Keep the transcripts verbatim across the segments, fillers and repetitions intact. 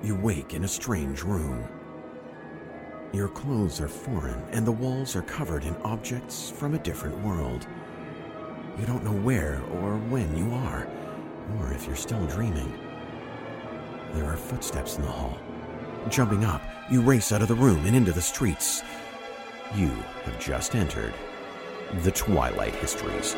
you wake in a strange room. Your clothes are foreign, and the walls are covered in objects from a different world. You don't know where or when you are, or if you're still dreaming. There are footsteps in the hall. Jumping up, you race out of the room and into the streets. You have just entered the Twilight Histories.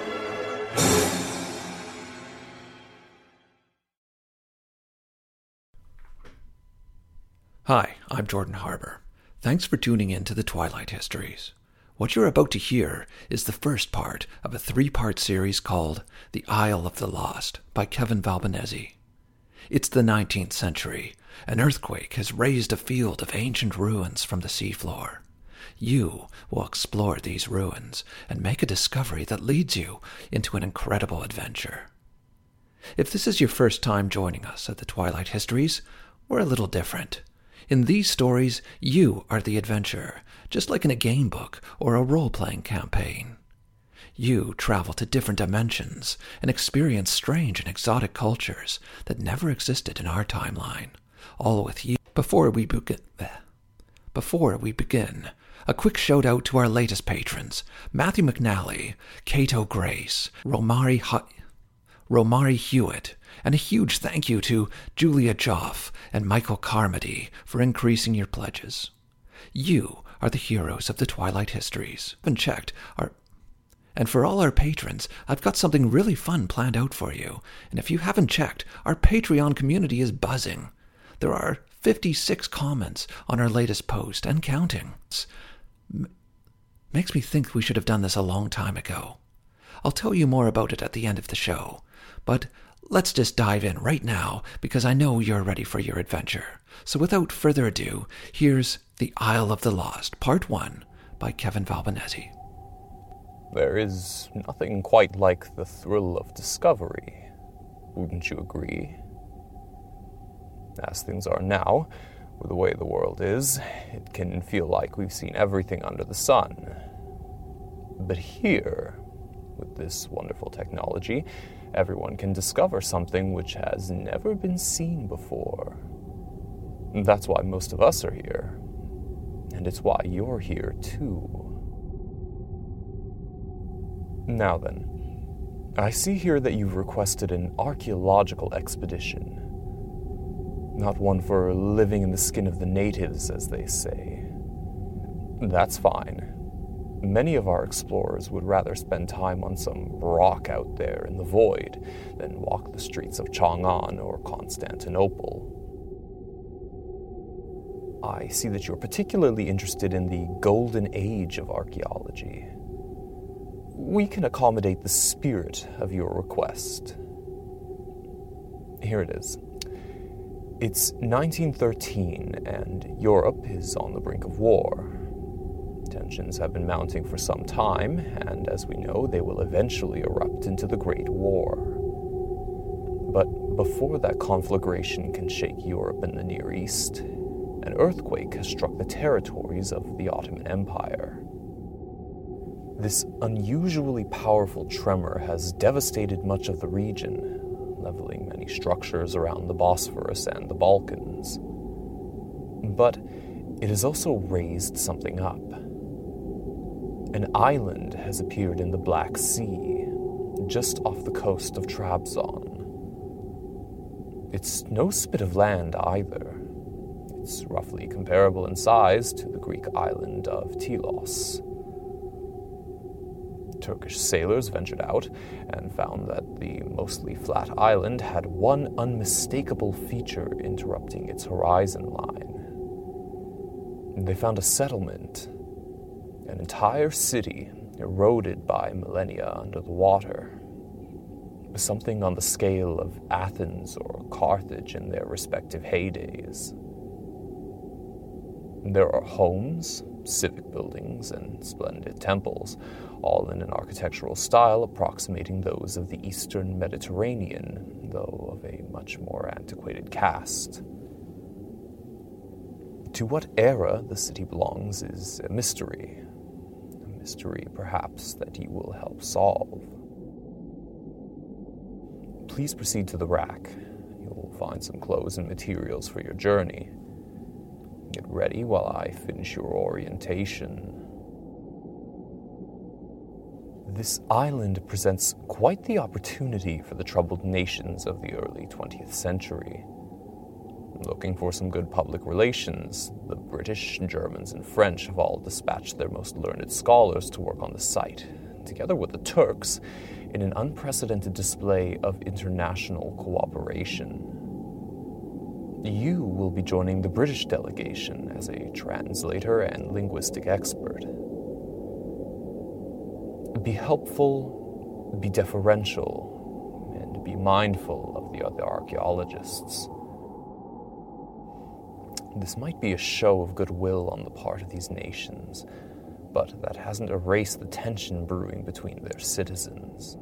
Hi, I'm Jordan Harbour. Thanks for tuning in to the Twilight Histories. What you're about to hear is the first part of a three-part series called The Isle of the Lost by Kevin Valbanesi. It's the nineteenth century. An earthquake has raised a field of ancient ruins from the seafloor. You will explore these ruins and make a discovery that leads you into an incredible adventure. If this is your first time joining us at the Twilight Histories, we're a little different. In these stories, you are the adventurer, just like in a game book or a role-playing campaign. You travel to different dimensions and experience strange and exotic cultures that never existed in our timeline, all with you. Before we begin, before we begin, a quick shout-out to our latest patrons, Matthew McNally, Cato Grace, Romari Hu- Romari Hewitt, and a huge thank you to Julia Joff and Michael Carmody for increasing your pledges. You are the heroes of the Twilight Histories. And checked our, and for all our patrons, I've got something really fun planned out for you. And if you haven't checked, our Patreon community is buzzing. There are fifty-six comments on our latest post and counting. M- makes me think we should have done this a long time ago. I'll tell you more about it at the end of the show, but let's just dive in right now because I know you're ready for your adventure. So without further ado, here's The Isle of the Lost, Part one by Kevin Valbanesi. There is nothing quite like the thrill of discovery, wouldn't you agree? As things are now, with the way the world is, it can feel like we've seen everything under the sun. But here, with this wonderful technology, everyone can discover something which has never been seen before. That's why most of us are here. And it's why you're here too. Now then, I see here that you've requested an archaeological expedition. Not one for living in the skin of the natives, as they say. That's fine. Many of our explorers would rather spend time on some rock out there in the void than walk the streets of Chang'an or Constantinople. I see that you're particularly interested in the golden age of archaeology. We can accommodate the spirit of your request. Here it is. It's nineteen thirteen, and Europe is on the brink of war. Tensions have been mounting for some time, and as we know, they will eventually erupt into the Great War. But before that conflagration can shake Europe and the Near East, an earthquake has struck the territories of the Ottoman Empire. This unusually powerful tremor has devastated much of the region, leveling many structures around the Bosphorus and the Balkans. But it has also raised something up. An island has appeared in the Black Sea, just off the coast of Trabzon. It's no spit of land either. It's roughly comparable in size to the Greek island of Telos. Turkish sailors ventured out and found that the mostly flat island had one unmistakable feature interrupting its horizon line. They found a settlement, an entire city eroded by millennia under the water. Something on the scale of Athens or Carthage in their respective heydays. There are homes, civic buildings, and splendid temples, all in an architectural style approximating those of the Eastern Mediterranean, though of a much more antiquated cast. To what era the city belongs is a mystery. A mystery, perhaps, that you will help solve. Please proceed to the rack. You'll find some clothes and materials for your journey. Get ready while I finish your orientation. This island presents quite the opportunity for the troubled nations of the early twentieth century. Looking for some good public relations, the British, Germans, and French have all dispatched their most learned scholars to work on the site, together with the Turks, in an unprecedented display of international cooperation. You will be joining the British delegation as a translator and linguistic expert. Be helpful, be deferential, and be mindful of the other archaeologists. This might be a show of goodwill on the part of these nations, but that hasn't erased the tension brewing between their citizens.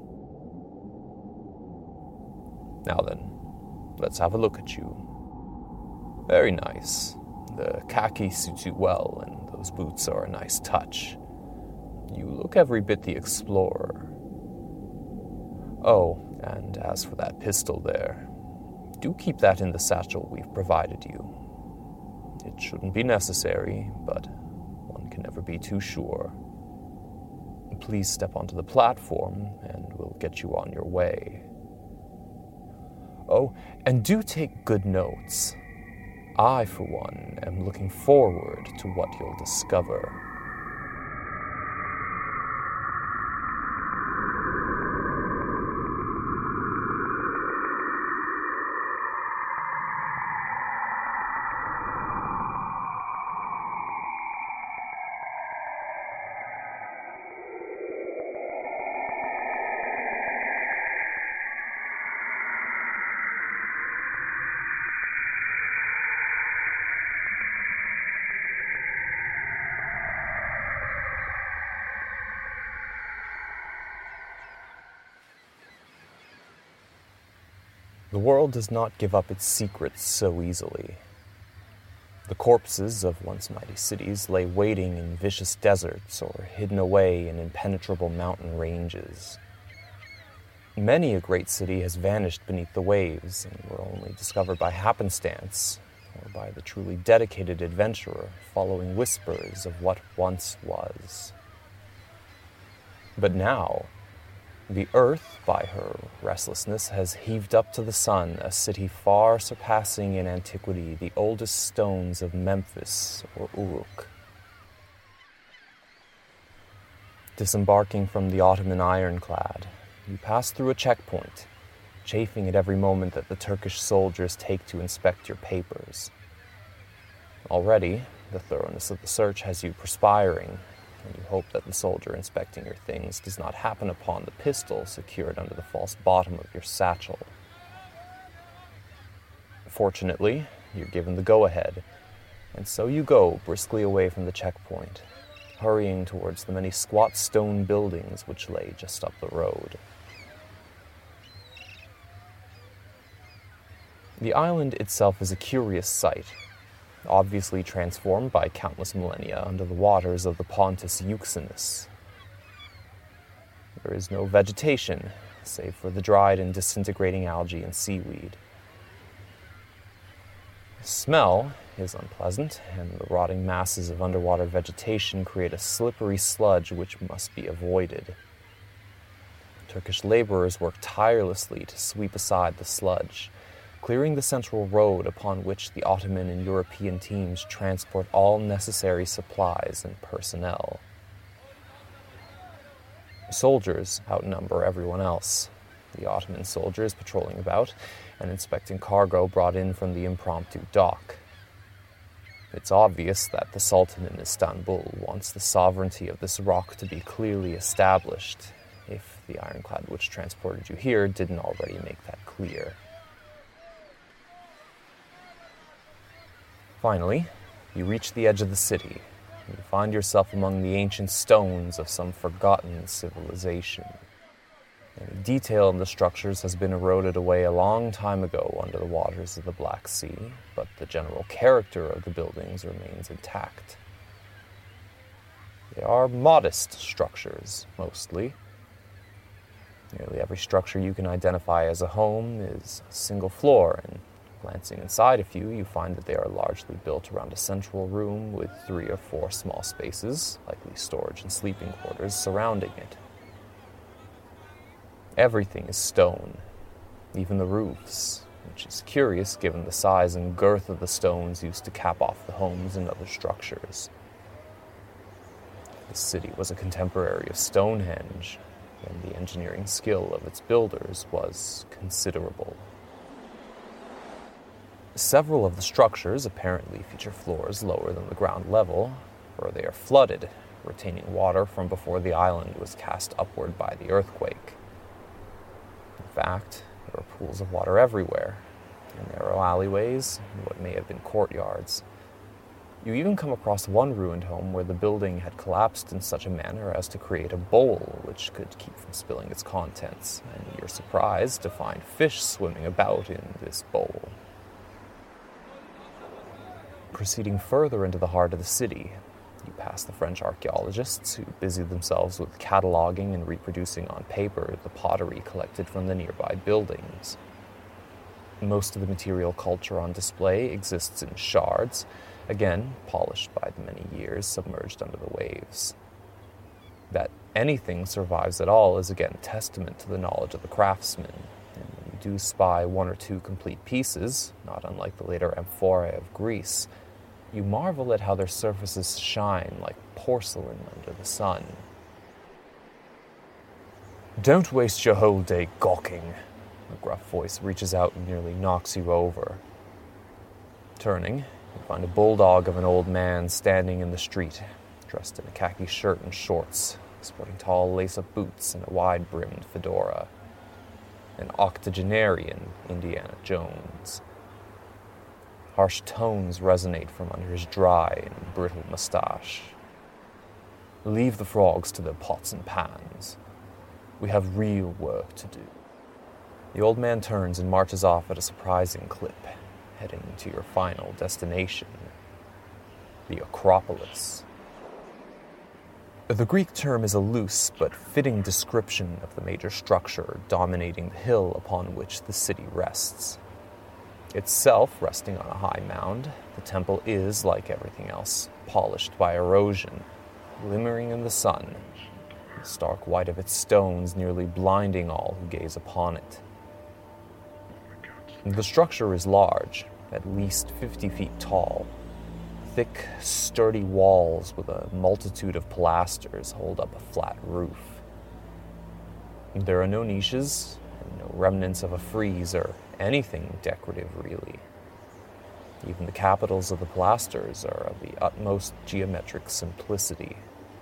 Now then, let's have a look at you. Very nice. The khaki suits you well, and those boots are a nice touch. You look every bit the explorer. Oh, and as for that pistol there, do keep that in the satchel we've provided you. It shouldn't be necessary, but one can never be too sure. Please step onto the platform, and we'll get you on your way. Oh, and do take good notes. I, for one, am looking forward to what you'll discover. The world does not give up its secrets so easily. The corpses of once mighty cities lay waiting in vicious deserts or hidden away in impenetrable mountain ranges. Many a great city has vanished beneath the waves and were only discovered by happenstance or by the truly dedicated adventurer following whispers of what once was. But now, the earth, by her restlessness, has heaved up to the sun a city far surpassing in antiquity the oldest stones of Memphis or Uruk. Disembarking from the Ottoman ironclad, you pass through a checkpoint, chafing at every moment that the Turkish soldiers take to inspect your papers. Already, the thoroughness of the search has you perspiring, and you hope that the soldier inspecting your things does not happen upon the pistol secured under the false bottom of your satchel. Fortunately, you're given the go-ahead, and so you go briskly away from the checkpoint, hurrying towards the many squat stone buildings which lay just up the road. The island itself is a curious sight, obviously transformed by countless millennia under the waters of the Pontus Euxinus. There is no vegetation, save for the dried and disintegrating algae and seaweed. The smell is unpleasant, and the rotting masses of underwater vegetation create a slippery sludge which must be avoided. Turkish laborers work tirelessly to sweep aside the sludge, clearing the central road upon which the Ottoman and European teams transport all necessary supplies and personnel. Soldiers outnumber everyone else, the Ottoman soldiers patrolling about and inspecting cargo brought in from the impromptu dock. It's obvious that the Sultan in Istanbul wants the sovereignty of this rock to be clearly established, if the ironclad which transported you here didn't already make that clear. Finally, you reach the edge of the city, and you find yourself among the ancient stones of some forgotten civilization. Any detail in the structures has been eroded away a long time ago under the waters of the Black Sea, but the general character of the buildings remains intact. They are modest structures, mostly. Nearly every structure you can identify as a home is a single floor, and glancing inside a few, you find that they are largely built around a central room with three or four small spaces, likely storage and sleeping quarters, surrounding it. Everything is stone, even the roofs, which is curious given the size and girth of the stones used to cap off the homes and other structures. The city was a contemporary of Stonehenge, and the engineering skill of its builders was considerable. Several of the structures apparently feature floors lower than the ground level, or they are flooded, retaining water from before the island was cast upward by the earthquake. In fact, there are pools of water everywhere, in narrow alleyways, and what may have been courtyards. You even come across one ruined home where the building had collapsed in such a manner as to create a bowl which could keep from spilling its contents, and you're surprised to find fish swimming about in this bowl. Proceeding further into the heart of the city, you pass the French archaeologists who busy themselves with cataloging and reproducing on paper the pottery collected from the nearby buildings. Most of the material culture on display exists in shards, again polished by the many years submerged under the waves. That anything survives at all is again testament to the knowledge of the craftsmen, and when you do spy one or two complete pieces, not unlike the later amphorae of Greece, you marvel at how their surfaces shine like porcelain under the sun. "Don't waste your whole day gawking," a gruff voice reaches out and nearly knocks you over. Turning, you find a bulldog of an old man standing in the street, dressed in a khaki shirt and shorts, sporting tall lace-up boots and a wide-brimmed fedora. An octogenarian Indiana Jones. Harsh tones resonate from under his dry and brittle mustache. "Leave the frogs to their pots and pans. We have real work to do." The old man turns and marches off at a surprising clip, heading to your final destination, the Acropolis. The Greek term is a loose but fitting description of the major structure dominating the hill upon which the city rests. Itself resting on a high mound, the temple is, like everything else, polished by erosion, glimmering in the sun, the stark white of its stones nearly blinding all who gaze upon it. The structure is large, at least fifty feet tall. Thick, sturdy walls with a multitude of pilasters hold up a flat roof. There are no niches, and no remnants of a frieze or anything decorative, really. Even the capitals of the pilasters are of the utmost geometric simplicity.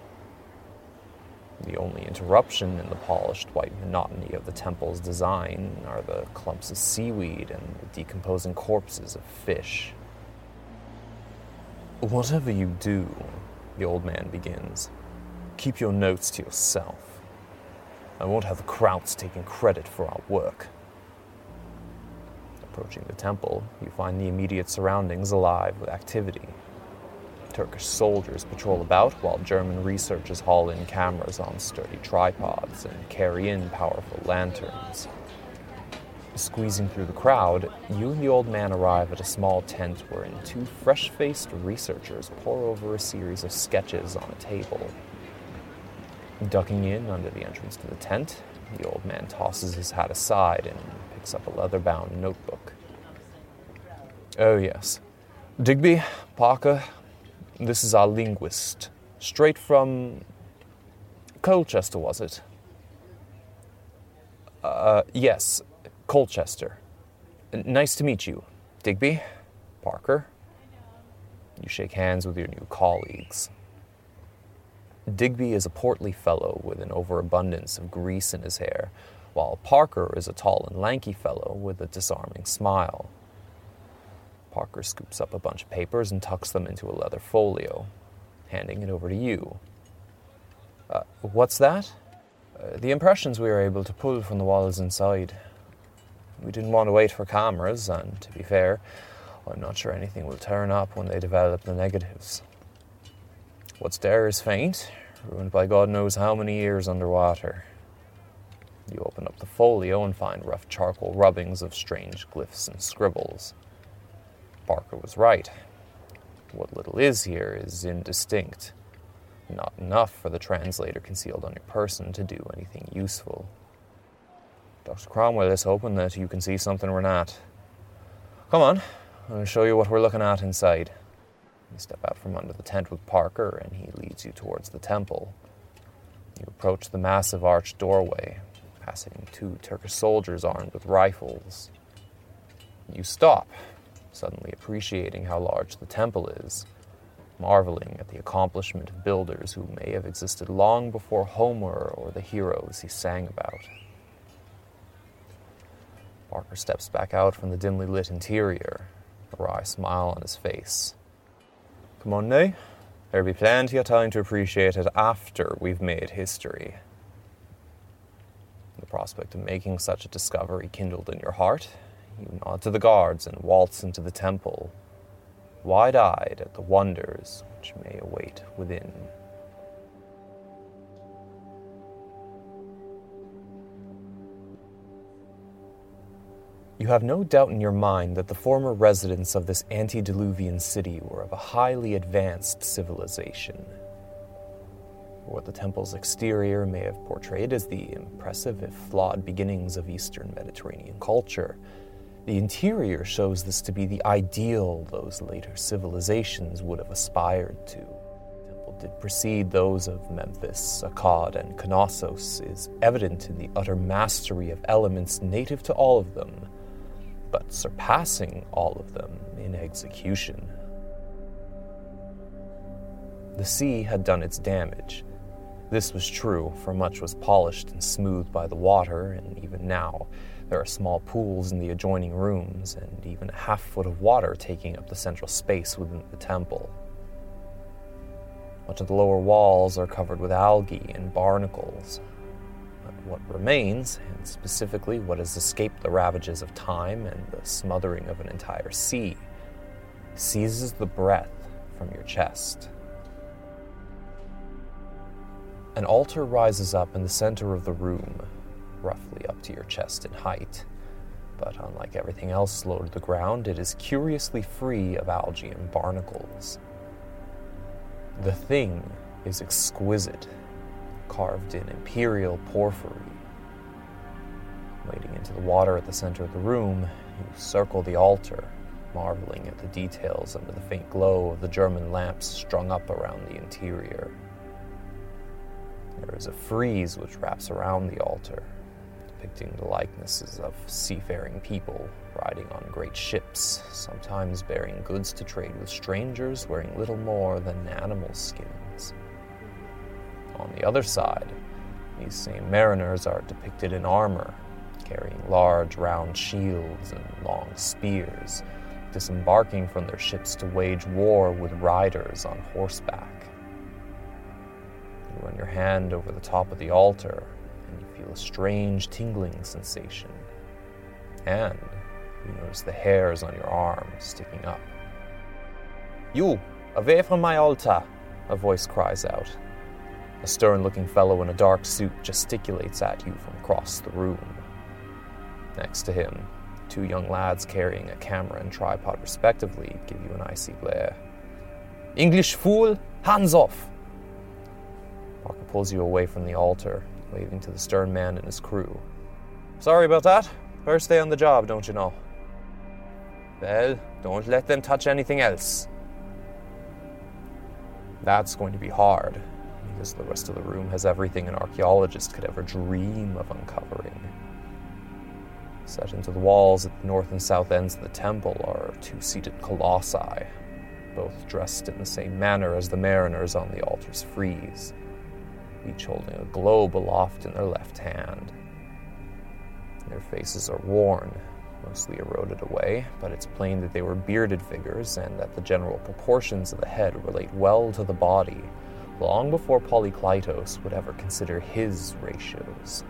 The only interruption in the polished white monotony of the temple's design are the clumps of seaweed and the decomposing corpses of fish. "Whatever you do," the old man begins, "keep your notes to yourself. I won't have the Krauts taking credit for our work." Approaching the temple, you find the immediate surroundings alive with activity. Turkish soldiers patrol about while German researchers haul in cameras on sturdy tripods and carry in powerful lanterns. Squeezing through the crowd, you and the old man arrive at a small tent wherein two fresh-faced researchers pore over a series of sketches on a table. Ducking in under the entrance to the tent, the old man tosses his hat aside and picks up a leather-bound notebook. "Oh yes, Digby, Parker, this is our linguist, straight from Colchester, was it?" Uh, yes, Colchester. Nice to meet you, Digby, Parker." You shake hands with your new colleagues. Digby is a portly fellow with an overabundance of grease in his hair, while Parker is a tall and lanky fellow with a disarming smile. Parker scoops up a bunch of papers and tucks them into a leather folio, handing it over to you. Uh, what's that?" Uh, "the impressions we were able to pull from the walls inside. We didn't want to wait for cameras, and to be fair, I'm not sure anything will turn up when they develop the negatives. What's there is faint, ruined by God knows how many years underwater." You open up the folio and find rough charcoal rubbings of strange glyphs and scribbles. Parker was right. What little is here is indistinct. Not enough for the translator concealed on your person to do anything useful. Doctor Cromwell is hoping that you can see something we're not. Come on, I'll show you what we're looking at inside. You step out from under the tent with Parker, and he leads you towards the temple. You approach the massive arched doorway, passing two Turkish soldiers armed with rifles. You stop, suddenly appreciating how large the temple is, marveling at the accomplishment of builders who may have existed long before Homer or the heroes he sang about. Parker steps back out from the dimly lit interior, a wry smile on his face. Come on now, there'll be plenty of time to appreciate it after we've made history. The prospect of making such a discovery kindled in your heart. You nod to the guards and waltz into the temple, wide-eyed at the wonders which may await within. You have no doubt in your mind that the former residents of this antediluvian city were of a highly advanced civilization. What the temple's exterior may have portrayed as the impressive if flawed beginnings of Eastern Mediterranean culture, the interior shows this to be the ideal those later civilizations would have aspired to. The temple did precede those of Memphis, Akkad, and Knossos, is evident in the utter mastery of elements native to all of them, but surpassing all of them in execution. The sea had done its damage. This was true, for much was polished and smoothed by the water, and even now there are small pools in the adjoining rooms, and even a half foot of water taking up the central space within the temple. Much of the lower walls are covered with algae and barnacles. But what remains, and specifically what has escaped the ravages of time and the smothering of an entire sea, seizes the breath from your chest. An altar rises up in the center of the room, roughly up to your chest in height, but unlike everything else low to the ground, it is curiously free of algae and barnacles. The thing is exquisite, carved in imperial porphyry. Wading into the water at the center of the room, you circle the altar, marveling at the details under the faint glow of the German lamps strung up around the interior. There is a frieze which wraps around the altar, depicting the likenesses of seafaring people riding on great ships, sometimes bearing goods to trade with strangers wearing little more than animal skins. On the other side, these same mariners are depicted in armor, carrying large round shields and long spears, disembarking from their ships to wage war with riders on horseback. You run your hand over the top of the altar, and you feel a strange tingling sensation. And you notice the hairs on your arms sticking up. "You, away from my altar!" a voice cries out. A stern-looking fellow in a dark suit gesticulates at you from across the room. Next to him, two young lads carrying a camera and tripod respectively give you an icy glare. "English fool, hands off!" Parker pulls you away from the altar, waving to the stern man and his crew. "Sorry about that. First day on the job, don't you know?" "Well, don't let them touch anything else." That's going to be hard, because the rest of the room has everything an archaeologist could ever dream of uncovering. Set into the walls at the north and south ends of the temple are two-seated colossi, both dressed in the same manner as the mariners on the altar's frieze, each holding a globe aloft in their left hand. Their faces are worn, mostly eroded away, but it's plain that they were bearded figures and that the general proportions of the head relate well to the body, long before Polykleitos would ever consider his ratios.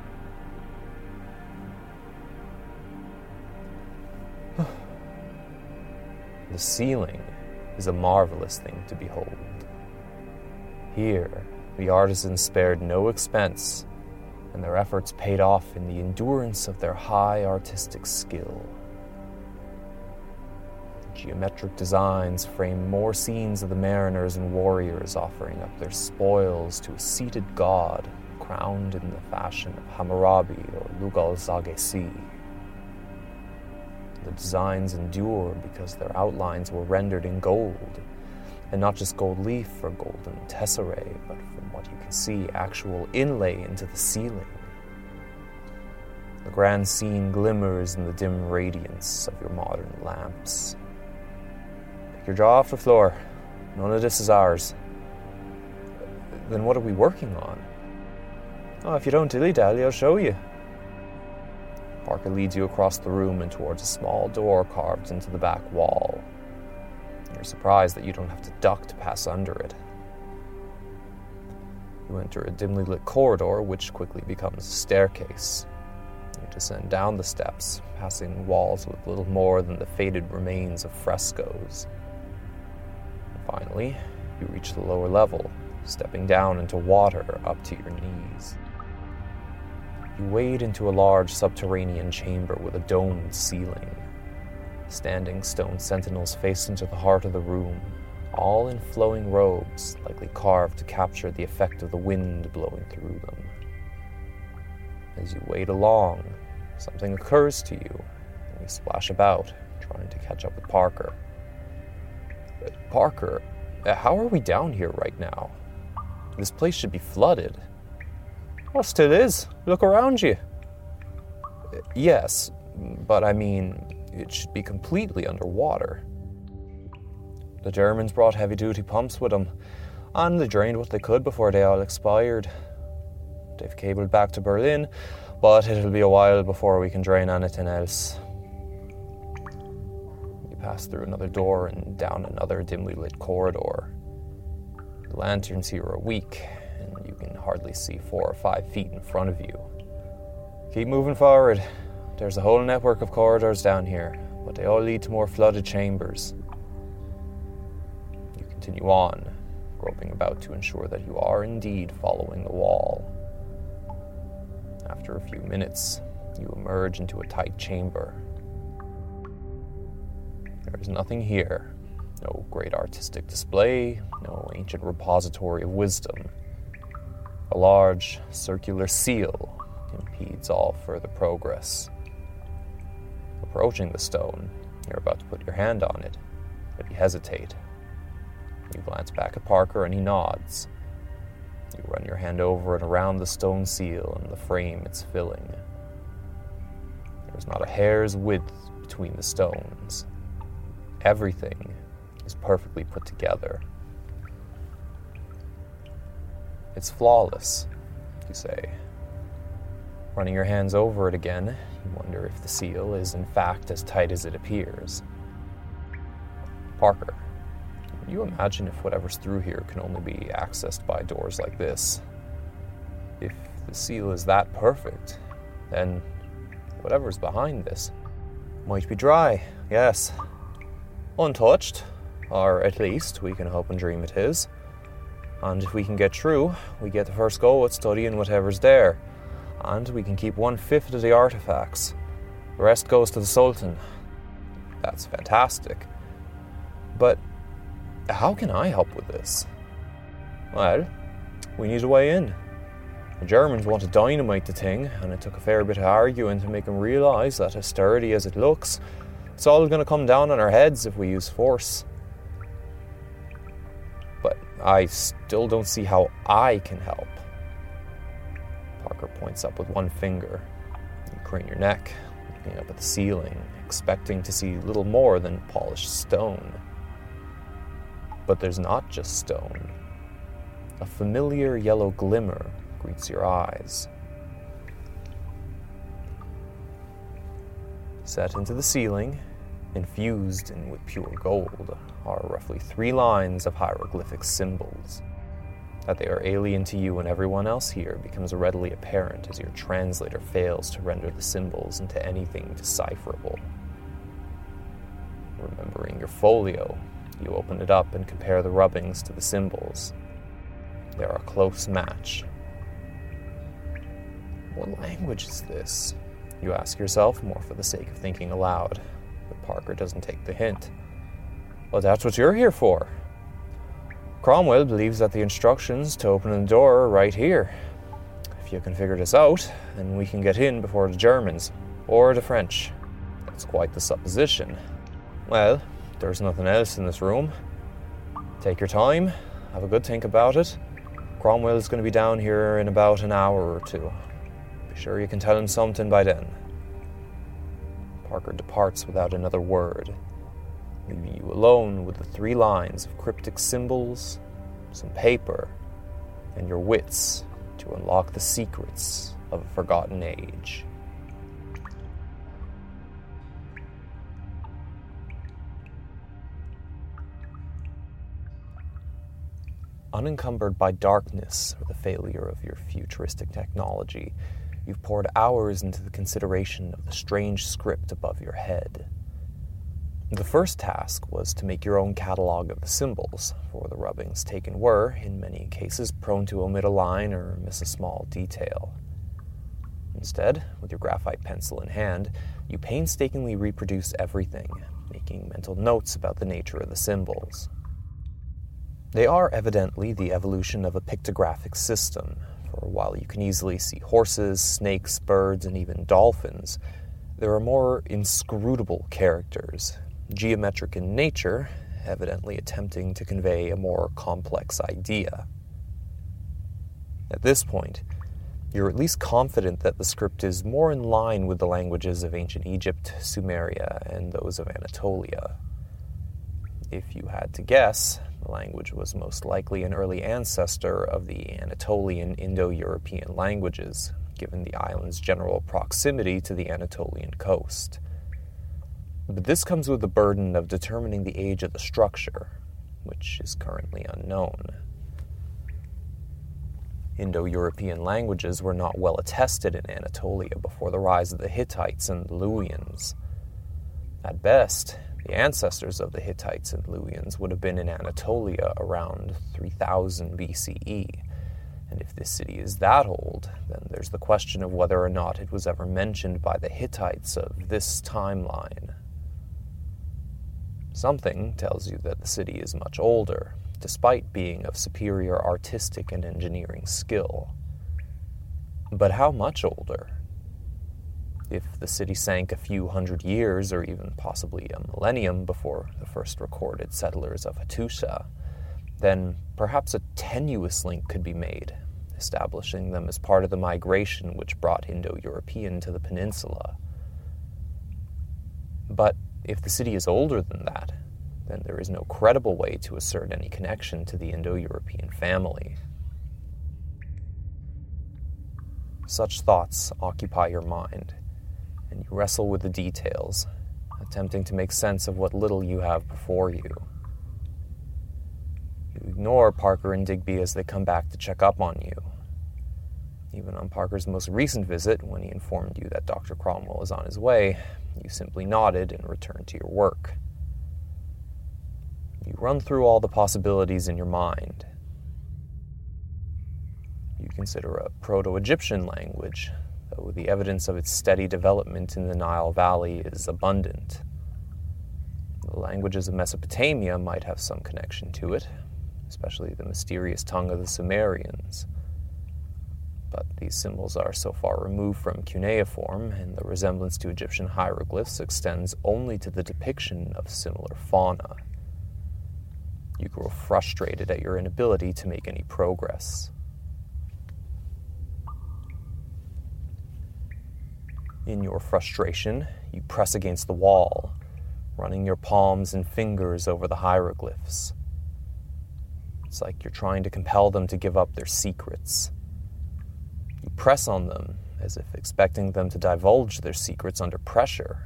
The ceiling is a marvelous thing to behold. Here, the artisan spared no expense and their efforts paid off in the endurance of their high artistic skill. Geometric designs frame more scenes of the mariners and warriors offering up their spoils to a seated god crowned in the fashion of Hammurabi or Lugal-Zaghesi. The designs endure because their outlines were rendered in gold, and not just gold leaf or golden tesserae, but from what you can see, actual inlay into the ceiling. The grand scene glimmers in the dim radiance of your modern lamps. Pick your jaw off the floor. None of this is ours. Then what are we working on? Oh, if you don't dilly-dally, I'll show you. Parker leads you across the room and towards a small door carved into the back wall. You're surprised that you don't have to duck to pass under it. You enter a dimly lit corridor, which quickly becomes a staircase. You descend down the steps, passing walls with little more than the faded remains of frescoes. And finally, you reach the lower level, stepping down into water up to your knees. You wade into a large subterranean chamber with a domed ceiling. Standing stone sentinels face into the heart of the room, all in flowing robes, likely carved to capture the effect of the wind blowing through them. As you wade along, something occurs to you, and you splash about, trying to catch up with Parker. Parker, how are we down here right now? This place should be flooded. Well, it still is. Look around you. Yes, but I mean, it should be completely underwater. The Germans brought heavy-duty pumps with them, and they drained what they could before they all expired. They've cabled back to Berlin, but it'll be a while before we can drain anything else. You pass through another door and down another dimly lit corridor. The lanterns here are weak, and you can hardly see four or five feet in front of you. Keep moving forward. There's a whole network of corridors down here, but they all lead to more flooded chambers. You continue on, groping about to ensure that you are indeed following the wall. After a few minutes, you emerge into a tight chamber. There is nothing here. No great artistic display, no ancient repository of wisdom. A large, circular seal impedes all further progress. Approaching the stone, you're about to put your hand on it, but you hesitate. You glance back at Parker and he nods. You run your hand over and around the stone seal and the frame it's filling. There's not a hair's width between the stones. Everything is perfectly put together. It's flawless, you say. Running your hands over it again, you wonder if the seal is in fact as tight as it appears. Parker, can you imagine if whatever's through here can only be accessed by doors like this? If the seal is that perfect, then whatever's behind this might be dry, yes. Untouched, or at least we can hope and dream it is. And if we can get through, we get the first go at studying whatever's there. And we can keep one-fifth of the artifacts. The rest goes to the Sultan. That's fantastic. But how can I help with this? Well, we need a way in. The Germans want to dynamite the thing, and it took a fair bit of arguing to make them realise that as sturdy as it looks, it's all going to come down on our heads if we use force. But I still don't see how I can help. Parker points up with one finger. You crane your neck, looking up at the ceiling, expecting to see little more than polished stone. But there's not just stone. A familiar yellow glimmer greets your eyes. Set into the ceiling, infused in with pure gold, are roughly three lines of hieroglyphic symbols. That they are alien to you and everyone else here becomes readily apparent as your translator fails to render the symbols into anything decipherable. Remembering your folio, you open it up and compare the rubbings to the symbols. They are a close match. What language is this? You ask yourself, more for the sake of thinking aloud. But Parker doesn't take the hint. Well, that's what you're here for. Cromwell believes that the instructions to open the door are right here. If you can figure this out, then we can get in before the Germans, or the French. That's quite the supposition. Well, there's nothing else in this room. Take your time, have a good think about it. Cromwell's going to be down here in about an hour or two. Be sure you can tell him something by then. Parker departs without another word, leaving you alone with the three lines of cryptic symbols, some paper, and your wits to unlock the secrets of a forgotten age. Unencumbered by darkness or the failure of your futuristic technology, you've poured hours into the consideration of the strange script above your head. The first task was to make your own catalog of the symbols, for the rubbings taken were, in many cases, prone to omit a line or miss a small detail. Instead, with your graphite pencil in hand, you painstakingly reproduce everything, making mental notes about the nature of the symbols. They are evidently the evolution of a pictographic system, for while you can easily see horses, snakes, birds, and even dolphins, there are more inscrutable characters, geometric in nature, evidently attempting to convey a more complex idea. At this point, you're at least confident that the script is more in line with the languages of ancient Egypt, Sumeria, and those of Anatolia. If you had to guess, the language was most likely an early ancestor of the Anatolian Indo-European languages, given the island's general proximity to the Anatolian coast. But this comes with the burden of determining the age of the structure, which is currently unknown. Indo-European languages were not well attested in Anatolia before the rise of the Hittites and the Luwians. At best, the ancestors of the Hittites and Luwians would have been in Anatolia around three thousand B C E, and if this city is that old, then there's the question of whether or not it was ever mentioned by the Hittites of this timeline. Something tells you that the city is much older, despite being of superior artistic and engineering skill. But how much older? If the city sank a few hundred years, or even possibly a millennium before the first recorded settlers of Hattusha, then perhaps a tenuous link could be made, establishing them as part of the migration which brought Indo-European to the peninsula. But if the city is older than that, then there is no credible way to assert any connection to the Indo-European family. Such thoughts occupy your mind, and you wrestle with the details, attempting to make sense of what little you have before you. You ignore Parker and Digby as they come back to check up on you. Even on Parker's most recent visit, when he informed you that Doctor Cromwell was on his way, you simply nodded and returned to your work. You run through all the possibilities in your mind. You consider a Proto-Egyptian language, though the evidence of its steady development in the Nile Valley is abundant. The languages of Mesopotamia might have some connection to it, especially the mysterious tongue of the Sumerians. But these symbols are so far removed from cuneiform, and the resemblance to Egyptian hieroglyphs extends only to the depiction of similar fauna. You grow frustrated at your inability to make any progress. In your frustration, you press against the wall, running your palms and fingers over the hieroglyphs. It's like you're trying to compel them to give up their secrets. You press on them, as if expecting them to divulge their secrets under pressure.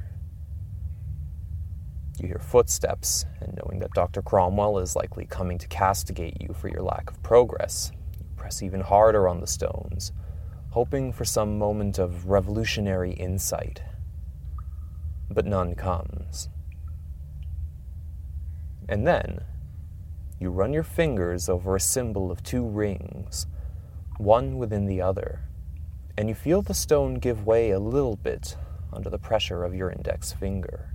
You hear footsteps, and knowing that Doctor Cromwell is likely coming to castigate you for your lack of progress, you press even harder on the stones, hoping for some moment of revolutionary insight. But none comes. And then, you run your fingers over a symbol of two rings, one within the other, and you feel the stone give way a little bit under the pressure of your index finger.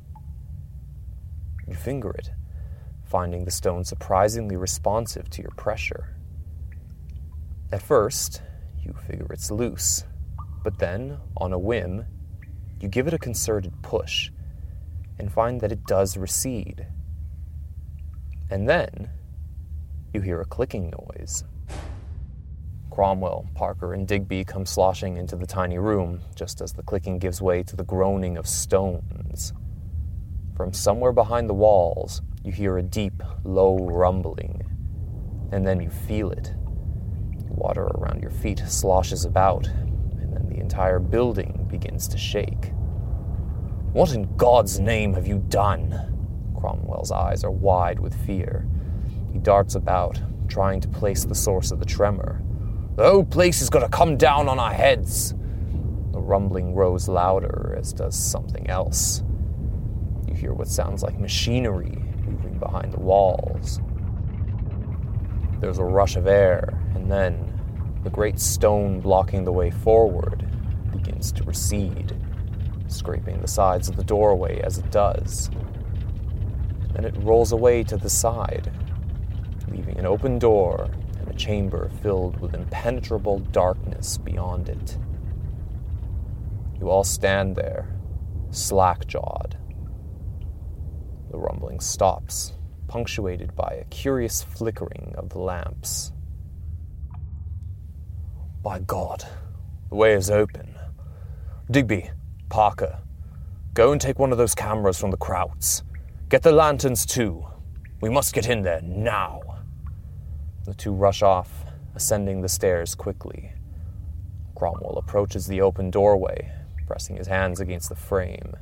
You finger it, finding the stone surprisingly responsive to your pressure. At first, you figure it's loose, but then, on a whim, you give it a concerted push and find that it does recede. And then, you hear a clicking noise. Cromwell, Parker, and Digby come sloshing into the tiny room just as the clicking gives way to the groaning of stones. From somewhere behind the walls, you hear a deep, low rumbling, and then you feel it. Water around your feet sloshes about, and then the entire building begins to shake. "What in God's name have you done?" Cromwell's eyes are wide with fear. He darts about, trying to place the source of the tremor. "The whole place is going to come down on our heads!" The rumbling grows louder, as does something else. You hear what sounds like machinery moving behind the walls. There's a rush of air, and then the great stone blocking the way forward begins to recede, scraping the sides of the doorway as it does. Then it rolls away to the side, leaving an open door and a chamber filled with impenetrable darkness beyond it. You all stand there, slack-jawed. The rumbling stops, punctuated by a curious flickering of the lamps. "By God, the way is open. Digby, Parker, go and take one of those cameras from the Krauts. Get the lanterns too. We must get in there now." The two rush off, ascending the stairs quickly. Cromwell approaches the open doorway, pressing his hands against the frame.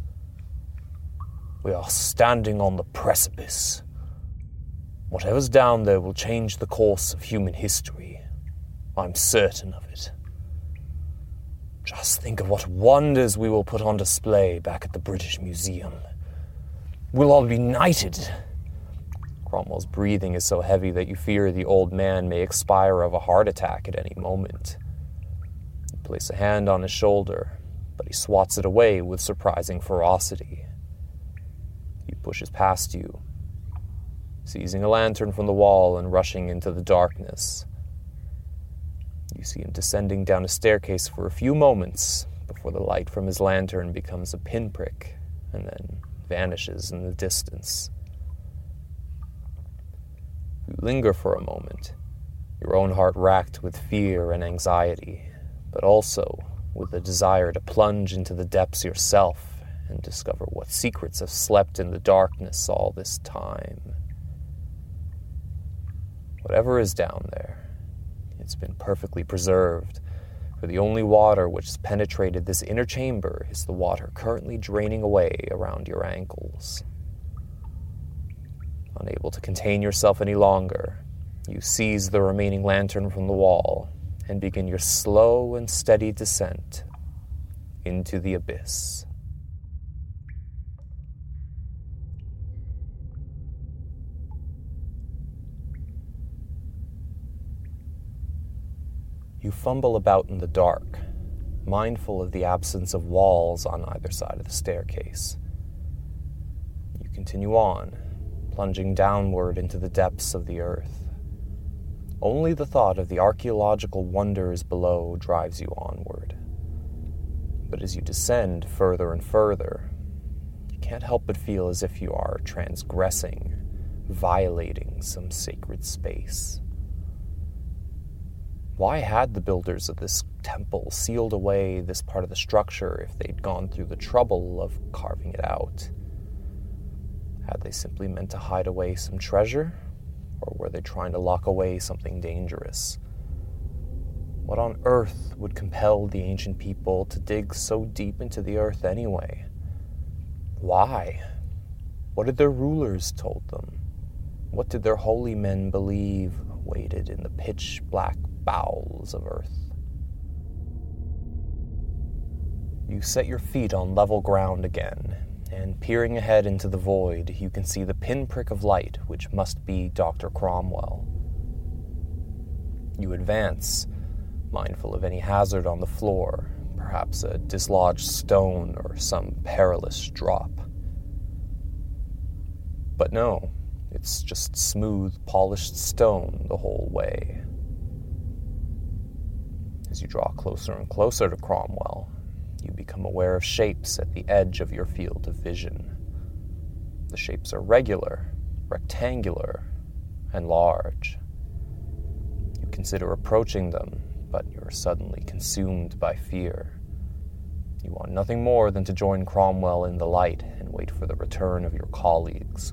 "We are standing on the precipice. Whatever's down there will change the course of human history. I'm certain of it. Just think of what wonders we will put on display back at the British Museum. We'll all be knighted." Cromwell's breathing is so heavy that you fear the old man may expire of a heart attack at any moment. You place a hand on his shoulder, but he swats it away with surprising ferocity. He pushes past you, seizing a lantern from the wall and rushing into the darkness. You see him descending down a staircase for a few moments before the light from his lantern becomes a pinprick and then vanishes in the distance. You linger for a moment, your own heart racked with fear and anxiety, but also with the desire to plunge into the depths yourself and discover what secrets have slept in the darkness all this time. Whatever is down there, it's been perfectly preserved, for the only water which has penetrated this inner chamber is the water currently draining away around your ankles. Unable to contain yourself any longer, you seize the remaining lantern from the wall and begin your slow and steady descent into the abyss. You fumble about in the dark, mindful of the absence of walls on either side of the staircase. You continue on, plunging downward into the depths of the earth. Only the thought of the archaeological wonders below drives you onward. But as you descend further and further, you can't help but feel as if you are transgressing, violating some sacred space. Why had the builders of this temple sealed away this part of the structure if they'd gone through the trouble of carving it out? Had they simply meant to hide away some treasure, or were they trying to lock away something dangerous? What on earth would compel the ancient people to dig so deep into the earth anyway? Why? What had their rulers told them? What did their holy men believe waited in the pitch-black bowels of earth? You set your feet on level ground again, and peering ahead into the void, you can see the pinprick of light which must be Doctor Cromwell. You advance, mindful of any hazard on the floor, perhaps a dislodged stone or some perilous drop. But no, it's just smooth, polished stone the whole way. As you draw closer and closer to Cromwell, you become aware of shapes at the edge of your field of vision. The shapes are regular, rectangular, and large. You consider approaching them, but you're suddenly consumed by fear. You want nothing more than to join Cromwell in the light and wait for the return of your colleagues.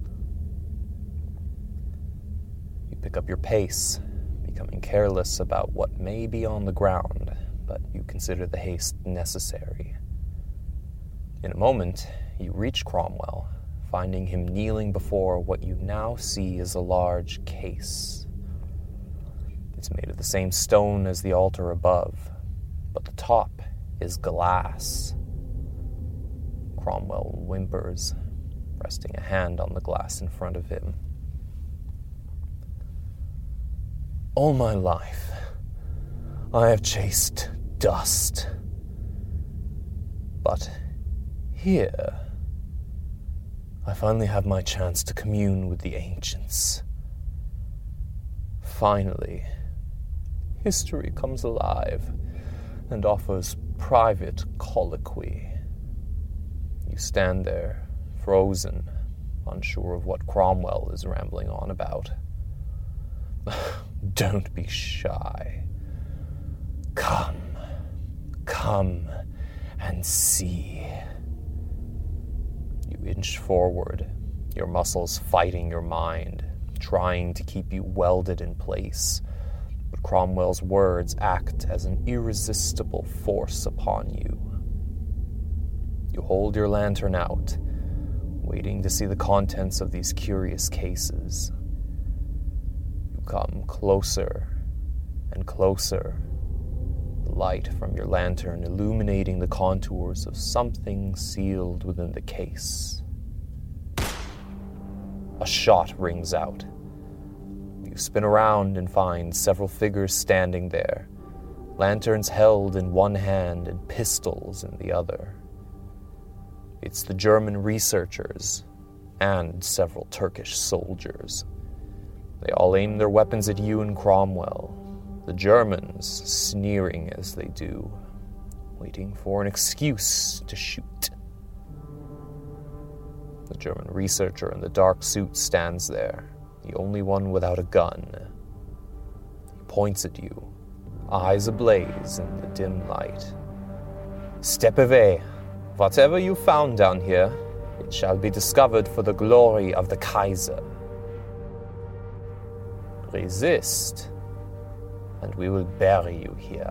You pick up your pace, becoming careless about what may be on the ground, but you consider the haste necessary. In a moment, you reach Cromwell, finding him kneeling before what you now see as a large case. It's made of the same stone as the altar above, but the top is glass. Cromwell whimpers, resting a hand on the glass in front of him. All my life, I have chased dust. But here, I finally have my chance to commune with the ancients. Finally, history comes alive and offers private colloquy. You stand there, frozen, unsure of what Cromwell is rambling on about. Don't be shy. Come, come and see. You inch forward, your muscles fighting your mind, trying to keep you welded in place. But Cromwell's words act as an irresistible force upon you. You hold your lantern out, waiting to see the contents of these curious cases. You come closer and closer, the light from your lantern illuminating the contours of something sealed within the case. A shot rings out. You spin around and find several figures standing there, lanterns held in one hand and pistols in the other. It's the German researchers and several Turkish soldiers. They all aim their weapons at you and Cromwell, the Germans sneering as they do, waiting for an excuse to shoot. The German researcher in the dark suit stands there, the only one without a gun. He points at you, eyes ablaze in the dim light. Step away. Whatever you found down here, it shall be discovered for the glory of the Kaiser. Resist, and we will bury you here.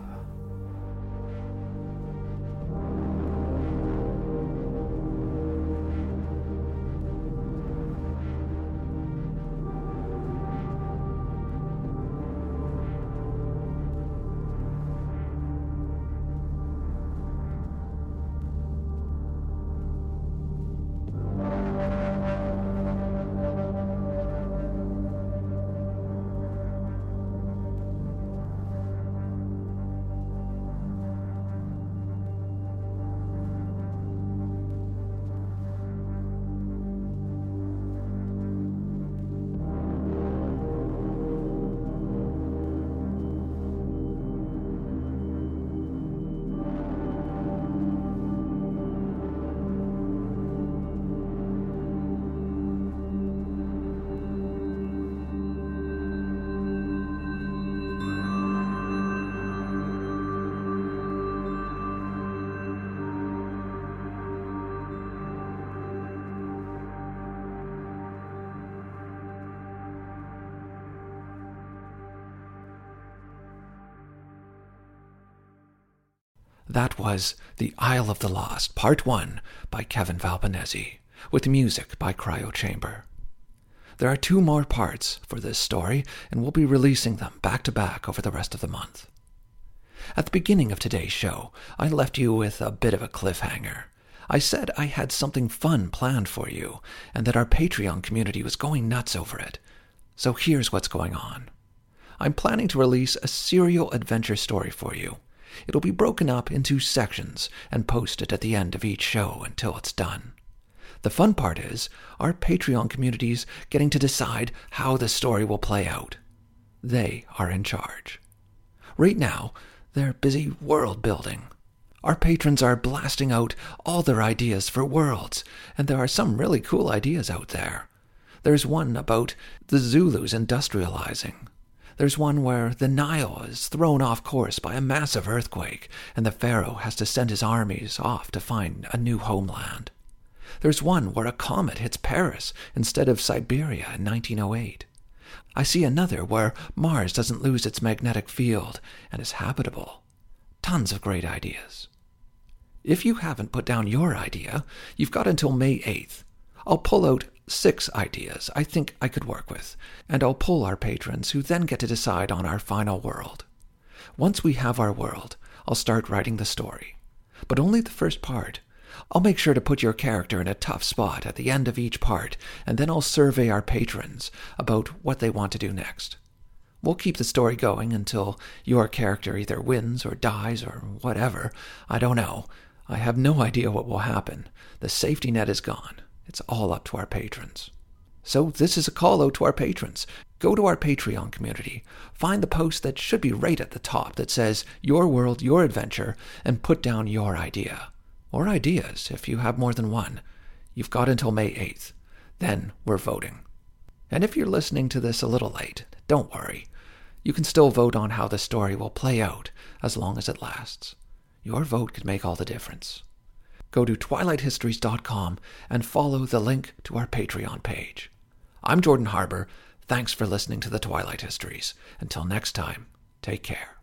That was The Isle of the Lost, Part one by Kevin Valpanese, with music by Cryo Chamber. There are two more parts for this story, and we'll be releasing them back-to-back over the rest of the month. At the beginning of today's show, I left you with a bit of a cliffhanger. I said I had something fun planned for you, and that our Patreon community was going nuts over it. So here's what's going on. I'm planning to release a serial adventure story for you. It'll be broken up into sections and posted at the end of each show until it's done. The fun part is our Patreon community's getting to decide how the story will play out. They are in charge. Right now, they're busy world building. Our patrons are blasting out all their ideas for worlds, and there are some really cool ideas out there. There's one about the Zulus industrializing. There's one where the Nile is thrown off course by a massive earthquake, and the pharaoh has to send his armies off to find a new homeland. There's one where a comet hits Paris instead of Siberia in nineteen oh eight. I see another where Mars doesn't lose its magnetic field and is habitable. Tons of great ideas. If you haven't put down your idea, you've got until May eighth. I'll pull out six ideas I think I could work with, and I'll pull our patrons who then get to decide on our final world. Once we have our world, I'll start writing the story. But only the first part. I'll make sure to put your character in a tough spot at the end of each part, and then I'll survey our patrons about what they want to do next. We'll keep the story going until your character either wins or dies or whatever. I don't know. I have no idea what will happen. The safety net is gone. It's all up to our patrons. So this is a call out to our patrons. Go to our Patreon community, find the post that should be right at the top that says Your World, Your Adventure, and put down your idea. Or ideas, if you have more than one. You've got until May eighth. Then we're voting. And if you're listening to this a little late, don't worry. You can still vote on how the story will play out as long as it lasts. Your vote could make all the difference. Go to twilight histories dot com and follow the link to our Patreon page. I'm Jordan Harbour. Thanks for listening to the Twilight Histories. Until next time, take care.